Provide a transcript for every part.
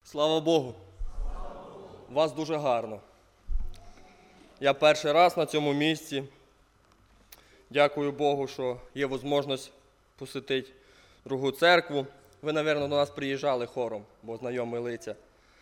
Слава Богу! У вас дуже гарно. Я перший раз на цьому місці. Дякую Богу, що є можливість посетити другу церкву. Ви, мабуть, до нас приїжджали хором, бо знайомі лиця.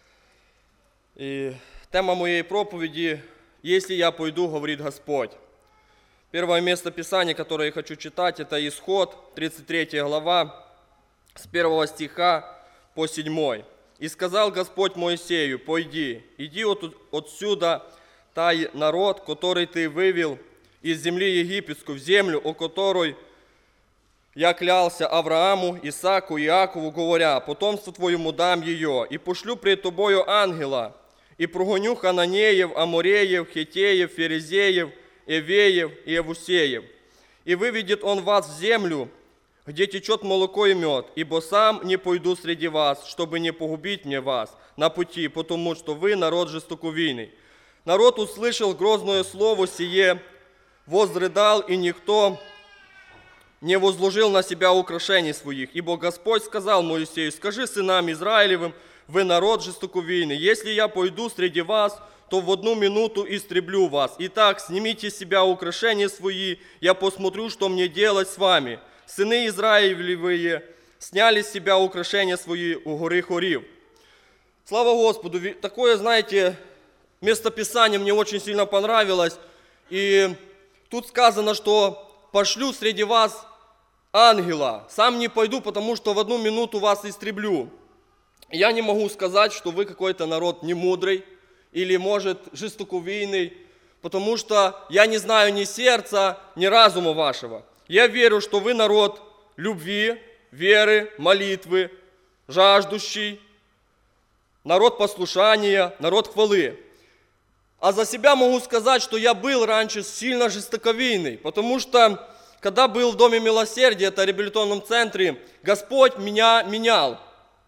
І тема моєї проповіді «Если я пойду, говорит Господь». Первое место Писания, которое я хочу читать, это Исход, 33 глава, с 1 стиха по 7. «И сказал Господь Моисею, пойди, иди отсюда, тай народ, который ты вывел из земли египетской, в землю, о которой я клялся Аврааму, Исааку и Иакову, говоря, потомству твоему дам ее, и пошлю пред тобою ангела, и прогоню хананеев, амореев, хетеев, ферезеев, Эвеев и Евусеев. И выведет он вас в землю, где течет молоко и мед, ибо сам не пойду среди вас, чтобы не погубить мне вас на пути, потому что вы народ жестоковийный». Народ услышал грозное слово сие, возрыдал, и никто не возложил на себя украшений своих. Ибо Господь сказал Моисею: «Скажи сынам Израилевым, вы народ жестоковийный, если я пойду среди вас, то в одну минуту истреблю вас. Итак, снимите с себя украшения свои, я посмотрю, что мне делать с вами». Сыны Израилевые сняли с себя украшения свои у горы Хорив. Слава Господу! Такое, знаете, местописание мне очень сильно понравилось. И тут сказано, что пошлю среди вас ангела. Сам не пойду, потому что в одну минуту вас истреблю. Я не могу сказать, что вы какой-то народ немудрый или, может, жестоковийный, потому что я не знаю ни сердца, ни разума вашего. Я верю, что вы народ любви, веры, молитвы, жаждущий, народ послушания, народ хвалы. А за себя могу сказать, что я был раньше сильно жестоковийный, потому что, когда был в Доме Милосердия, это реабилитационном центре, Господь меня менял.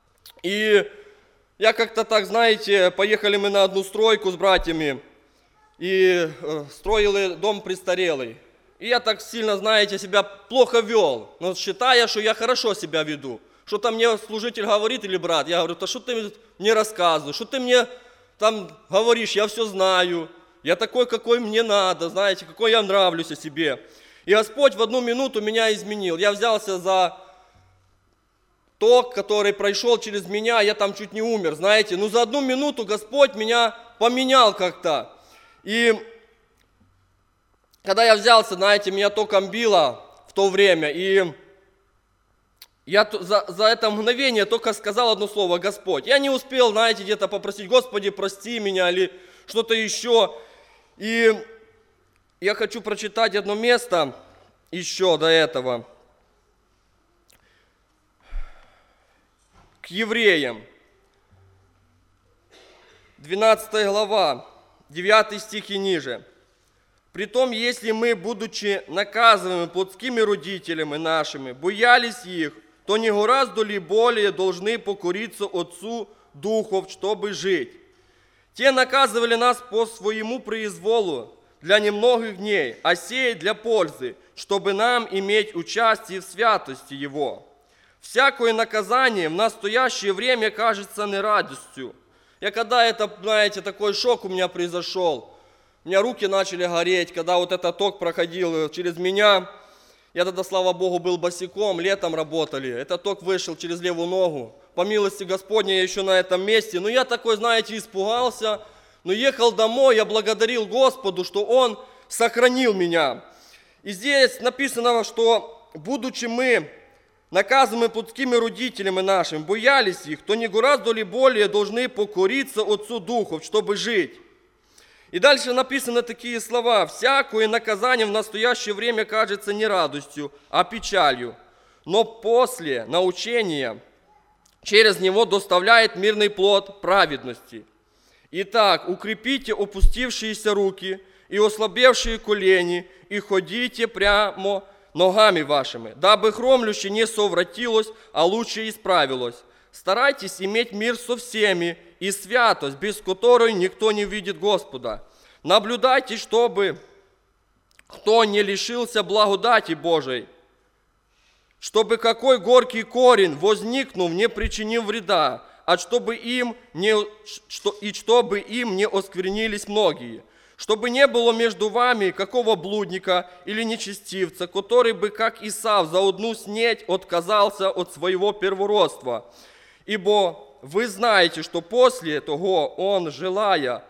И я как-то так, знаете, поехали мы на одну стройку с братьями и строили дом престарелый. И я так сильно, знаете, себя плохо вел, но считая, что я хорошо себя веду. Что-то мне служитель говорит или брат, я говорю: «Да что ты мне рассказываешь, что ты мне там говоришь, я все знаю, я такой, какой мне надо, знаете, какой я нравлюсь о себе». И Господь в одну минуту меня изменил. Я взялся за ток, который прошел через меня, я там чуть не умер, знаете. Но за одну минуту Господь меня поменял как-то. И когда я взялся, знаете, меня током било в то время, и я за это мгновение только сказал одно слово: «Господь». Я не успел, знаете, где-то попросить: «Господи, прости меня» или что-то еще. И я хочу прочитать одно место еще до этого. К Евреям, 12 глава, 9 стих и ниже. «Притом, если мы, будучи наказываемы плотскими родителями нашими, боялись их, то не гораздо ли более должны покориться Отцу Духов, чтобы жить? Те наказывали нас по своему произволу для немногих дней, а сей для пользы, чтобы нам иметь участие в святости Его. Всякое наказание в настоящее время кажется не радостью». Я когда это, знаете, такой шок у меня произошел, у меня руки начали гореть, когда вот этот ток проходил через меня. Я тогда, слава Богу, был босиком, летом работали. Этот ток вышел через левую ногу. По милости Господней я еще на этом месте. Но я такой, знаете, испугался. Но ехал домой, я благодарил Господу, что Он сохранил меня. И здесь написано, что будучи мы наказаны плотскими родителями нашими, боялись их, то не гораздо ли более должны покориться Отцу Духов, чтобы жить. И дальше написаны такие слова: «Всякое наказание в настоящее время кажется не радостью, а печалью, но после научения через него доставляет мирный плод праведности. Итак, укрепите опустившиеся руки и ослабевшие колени, и ходите прямо ногами вашими, дабы хромлюще не совратилось, а лучше исправилось. Старайтесь иметь мир со всеми и святость, без которой никто не видит Господа. Наблюдайте, чтобы кто не лишился благодати Божией, чтобы какой горький корень, возникнув, не причинил вреда, чтобы им не осквернились многие. Чтобы не было между вами какого блудника или нечестивца, который бы, как Исав, за одну снеть отказался от своего первородства. Ибо вы знаете, что после того он, желая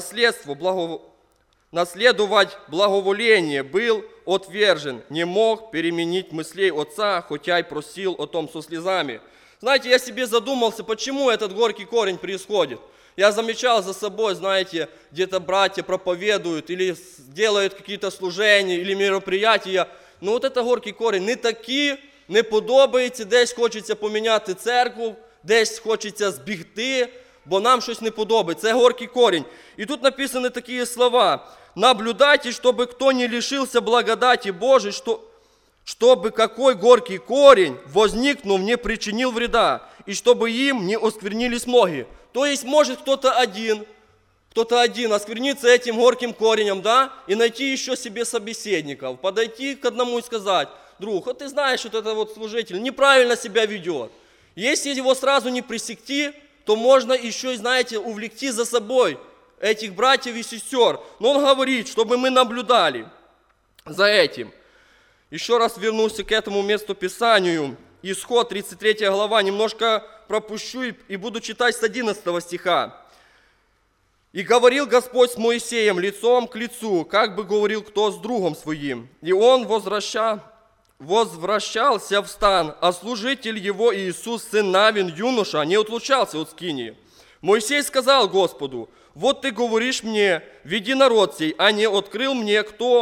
наследовать благоволение, был отвержен, не мог переменить мыслей отца, хотя и просил о том со слезами. Знаете, я себе задумался, почему этот горький корень происходит. Я замечал за собой, знаете, где-то братья проповедуют или делают какие-то служения или мероприятия. Но вот это горький корень не такі, не подобається, десь хочеться поміняти церкву, десь хочеться збігти, бо нам щось не подобається. Це горький корень. І тут написаны такие слова. Наблюдайте, чтобы кто не лишился благодати Божией, чтобы какой горький корень, возникнув, не причинил вреда, и чтобы им не осквернились многие. То есть может кто-то один оскверниться этим горьким коренем, да, и найти еще себе собеседников, подойти к одному и сказать: друг, ты знаешь, что это вот служитель неправильно себя ведет. Если его сразу не пресекти, то можно еще, знаете, увлекти за собой этих братьев и сестер. Но он говорит, чтобы мы наблюдали за этим. Еще раз вернусь к этому месту Писанию. Исход, 33 глава, немножко пропущу и буду читать с 11 стиха. «И говорил Господь с Моисеем лицом к лицу, как бы говорил кто с другом своим. И он возвращался в стан, а служитель его Иисус, сын Навин, юноша, не отлучался от скинии. Моисей сказал Господу: вот ты говоришь мне, веди народ сей, а не открыл мне,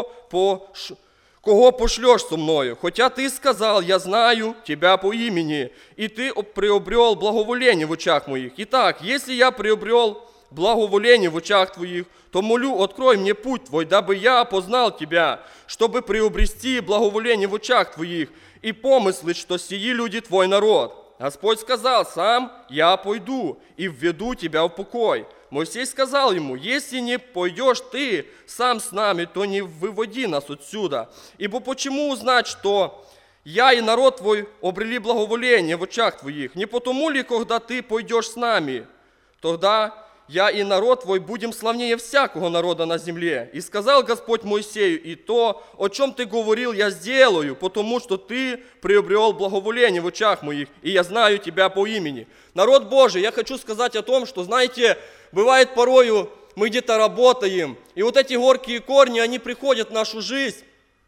кого пошлешь со мною. Хотя ты сказал: я знаю тебя по имени, и ты приобрел благоволение в очах моих. Итак, если я приобрел благоволение в очах твоих, то молю, открой мне путь твой, дабы я познал тебя, чтобы приобрести благоволение в очах твоих, и помыслить, что сии люди твой народ. Господь сказал: сам я пойду и введу тебя в покой. Моисей сказал ему: если не пойдешь ты сам с нами, то не выводи нас отсюда. Ибо почему узнать, что я и народ твой обрели благоволение в очах твоих? Не потому ли, когда ты пойдешь с нами, тогда я и народ твой будем славнее всякого народа на земле. И сказал Господь Моисею: и то, о чем ты говорил, я сделаю, потому что ты приобрел благоволение в очах моих, и я знаю тебя по имени». Народ Божий, я хочу сказать о том, что, знаете, бывает порою мы где-то работаем, и вот эти горькие корни, они приходят в нашу жизнь,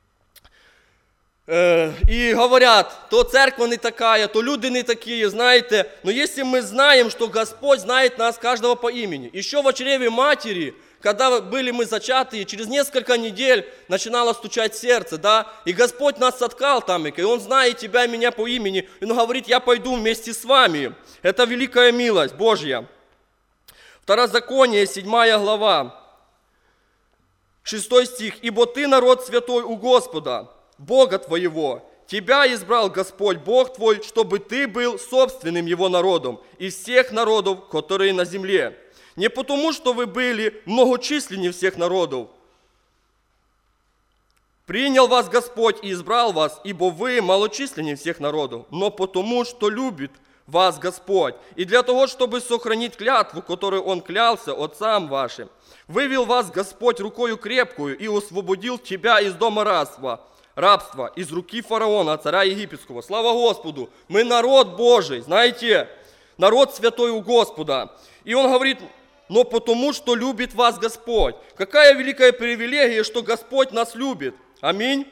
и говорят: то церковь не такая, то люди не такие, знаете. Но если мы знаем, что Господь знает нас каждого по имени. Еще в чреве матери, когда были мы зачатые, через несколько недель начинало стучать сердце, да, и Господь нас соткал там, и Он знает тебя и меня по имени, и Он говорит: я пойду вместе с вами. Это великая милость Божья. Второзаконие, 7 глава, 6 стих. «Ибо ты народ святой у Господа, Бога твоего. Тебя избрал Господь Бог твой, чтобы ты был собственным Его народом из всех народов, которые на земле. Не потому, что вы были многочисленнее всех народов. Принял вас Господь и избрал вас, ибо вы малочисленнее всех народов, но потому, что любит вас Господь, и для того, чтобы сохранить клятву, которую Он клялся отцам вашим. Вывел вас Господь рукою крепкую и освободил тебя из дома рабства, из руки фараона, царя египетского». Слава Господу! Мы народ Божий, знаете, народ святой у Господа. И Он говорит: но потому, что любит вас Господь. Какая великая привилегия, что Господь нас любит. Аминь.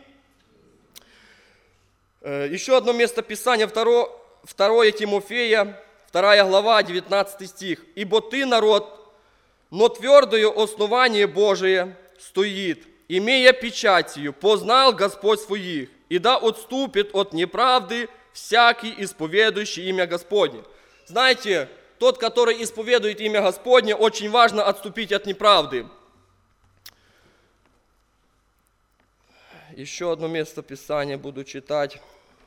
Еще одно место Писания, 2 Тимофея, 2 глава, 19 стих. «Ибо ты народ, но твердое основание Божие стоит, имея печать сию, познал Господь своих, и да отступит от неправды всякий, исповедующий имя Господне». Знаете, тот, который исповедует имя Господне, очень важно отступить от неправды. Еще одно место Писания буду читать.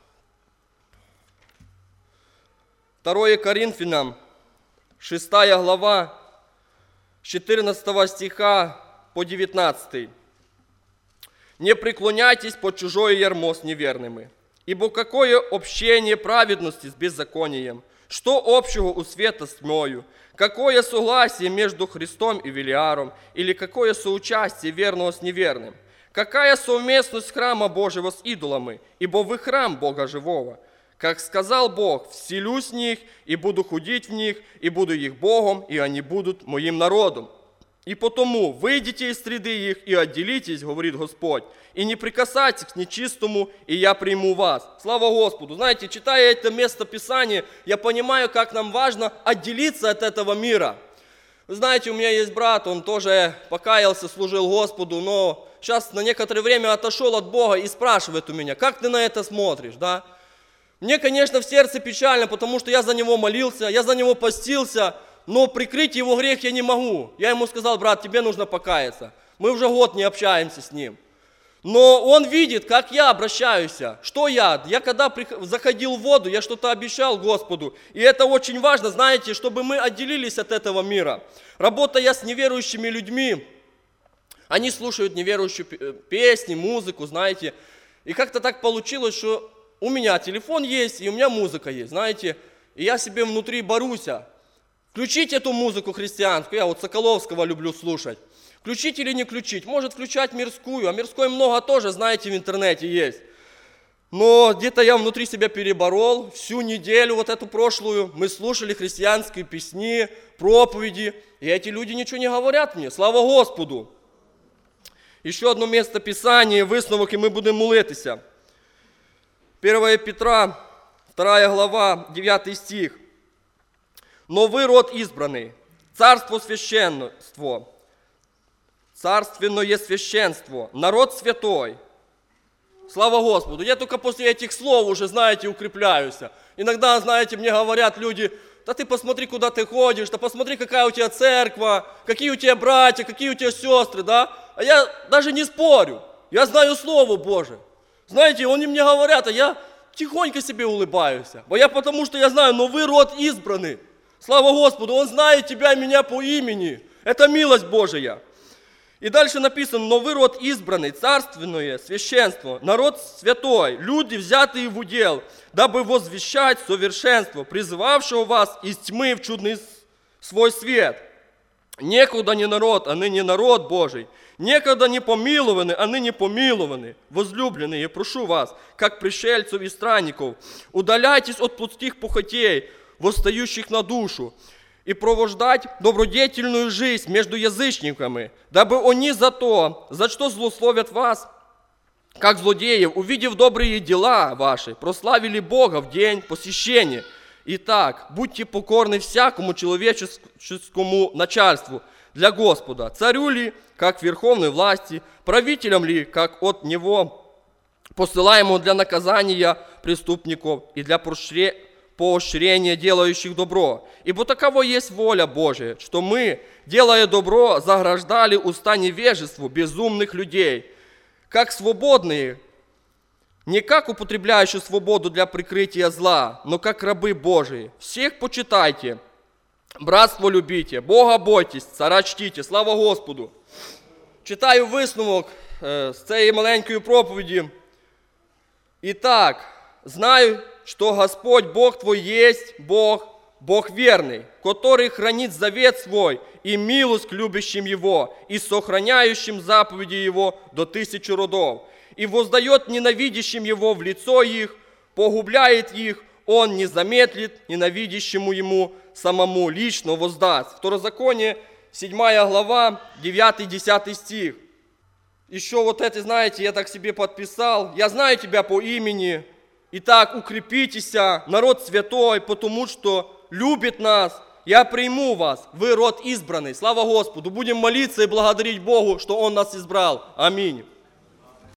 2 Коринфянам, 6 глава, с 14 стиха по 19. «Не преклоняйтесь под чужое ярмо с неверными, ибо какое общение праведности с беззаконием? Что общего у света с тьмою? Какое согласие между Христом и Велиаром? Или какое соучастие верного с неверным? Какая совместность храма Божьего с идолами? Ибо вы храм Бога живого. Как сказал Бог, вселюсь в них, и буду ходить в них, и буду их Богом, и они будут моим народом. И потому выйдите из среды их и отделитесь, говорит Господь, и не прикасайтесь к нечистому, и я приму вас. Слава Господу! Знаете, читая это место Писания, я понимаю, как нам важно отделиться от этого мира. Вы знаете, у меня есть брат, он тоже покаялся, служил Господу, но сейчас на некоторое время отошел от Бога и спрашивает у меня, как ты на это смотришь, да? Мне, конечно, в сердце печально, потому что я за него молился, я за него постился, но прикрыть его грех я не могу. Я ему сказал, брат, тебе нужно покаяться. Мы уже год не общаемся с ним. Но он видит, как я обращаюсь. Что я? Я когда заходил в воду, я что-то обещал Господу. И это очень важно, знаете, чтобы мы отделились от этого мира. Работая с неверующими людьми, они слушают неверующие песни, музыку, знаете. И как-то так получилось, что у меня телефон есть, и у меня музыка есть, знаете. И я себе внутри борюсь. Включить эту музыку христианскую, я вот Соколовского люблю слушать. Включить или не включить? Может включать мирскую, а мирской много тоже, знаете, в интернете есть. Но где-то я внутри себя переборол. Всю неделю вот эту прошлую мы слушали христианские песни, проповеди, и эти люди ничего не говорят мне. Слава Господу! Еще одно место Писания, висновок, и мы будем молитися. 1 Петра, 2 глава, 9 стих. «Но вы род избранный, царство священство, царственное священство, народ святой». Слава Господу! Я только после этих слов уже, знаете, укрепляюсь. Иногда, знаете, мне говорят люди, да ты посмотри, куда ты ходишь, да посмотри, какая у тебя церковь, какие у тебя братья, какие у тебя сестры, да? А я даже не спорю, я знаю Слово Божие. Знаете, они мне говорят, а я тихонько себе улыбаюсь. Потому что я знаю, но вы род избранный. Слава Господу, Он знает тебя и меня по имени. Это милость Божия. И дальше написано, но вы род избранный, царственное священство, народ святой, люди, взятые в удел, дабы возвещать совершенство, призывавшего вас из тьмы в чудный свой свет. Некогда не народ, а ныне народ Божий. Некогда не помилованы, а ныне помилованы. Возлюбленные, прошу вас, как пришельцев и странников, удаляйтесь от плотских похотей, восстающих на душу, и провождать добродетельную жизнь между язычниками, дабы они за то, за что злословят вас, как злодеев, увидев добрые дела ваши, прославили Бога в день посещения. Итак, будьте покорны всякому человеческому начальству для Господа, царю ли, как верховной власти, правителям ли, как от Него, посылаемому для наказания преступников и для поощрения делающих добро. Ибо таково есть воля Божия, что мы, делая добро, заграждали уста невежеству безумных людей, как свободные, не как употребляющие свободу для прикрытия зла, но как рабы Божии. Всех почитайте, братство любите, Бога бойтесь, царя чтите. Слава Господу! Читаю висновок з цієї маленької проповіді. Итак, знаю, что Господь Бог твой есть Бог, Бог верный, который хранит завет свой и милость к любящим Его и сохраняющим заповеди Его до 1000 родов, и воздает ненавидящим Его в лицо их, погубляет их, Он не замедлит ненавидящему Ему самому лично воздаст. Второзаконие, 7 глава, 9-10 стих. Еще вот это, знаете, я так себе подписал. Я знаю тебя по имени. Итак, укрепитесь, народ святой, потому что любит нас. Я приму вас, вы род избранный. Слава Господу. Будем молиться и благодарить Богу, что Он нас избрал. Аминь.